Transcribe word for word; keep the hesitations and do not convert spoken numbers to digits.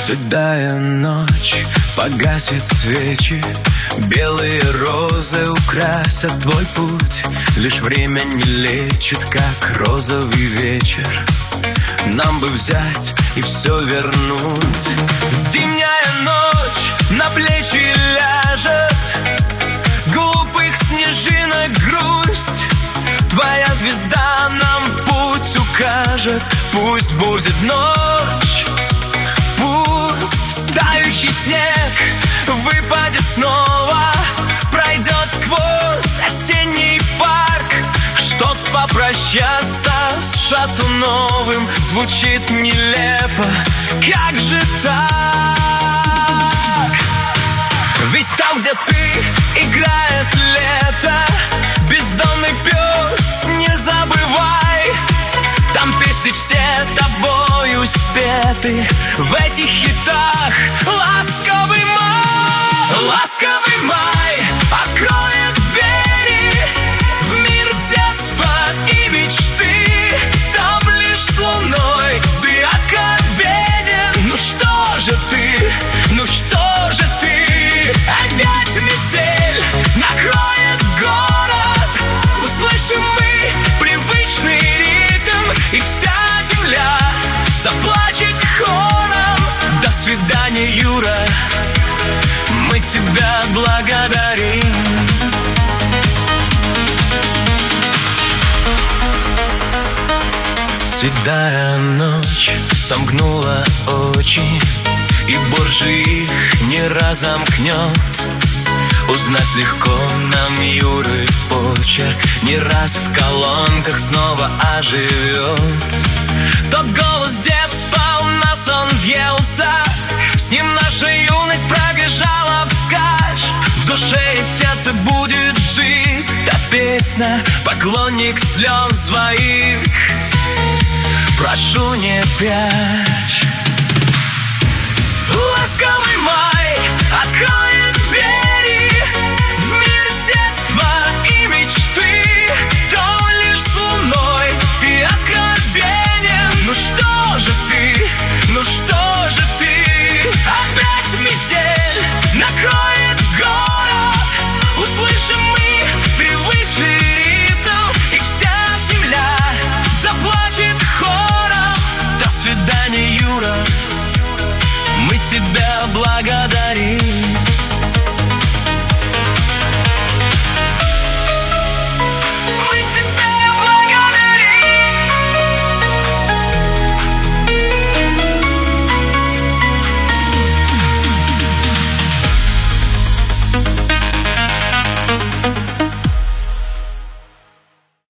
Седая ночь, погасит свечи, белые розы украсят твой путь. Лишь время не лечит, как розовый вечер. Нам бы взять и все вернуть. Зимняя ночь на плечи ляжет, глупых снежинок грусть. Твоя звезда нам путь укажет. Пусть будет ночь, пусть тающий снег выпадет снова, пройдет сквозь осенний парк. Чтоб попрощаться с Шатуновым, звучит нелепо, как же так? Ведь там, где ты, играет лето, бездомный пес, не забывай. Там песни все тобою спеты, в этих хитах ласковый май. Ласковый май откроет двери в мир детства и мечты. Там лишь с луной ты откровенен. Ну что же ты, ну что же ты? Опять метель накроет город. Услышим мы привычный ритм, и вся земля заплачет хором. До свидания, Юра, мы тебя благодарим. Седая ночь сомкнула очи, и боржи их не разомкнет. Узнать легко нам Юры почерк, не раз в колонках снова оживет. Тот голос детства у нас он въелся, с ним наша юность пробежала вскачь. В душе и в сердце будет жить та песня, поклонник слез своих. Прошу, не пять.